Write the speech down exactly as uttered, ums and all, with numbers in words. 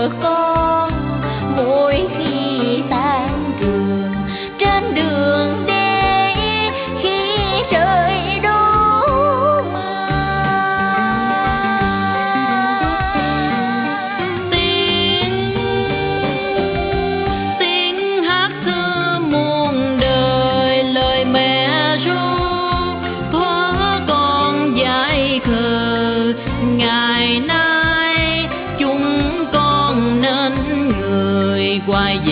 nhớ con mỗi khi tan trường trên đường đi khi trời đổ mưa. Tiếng tiếng hát xưa muôn đời lời mẹ ru thuở con dại khờ, ngày nay chúng con nên người hoài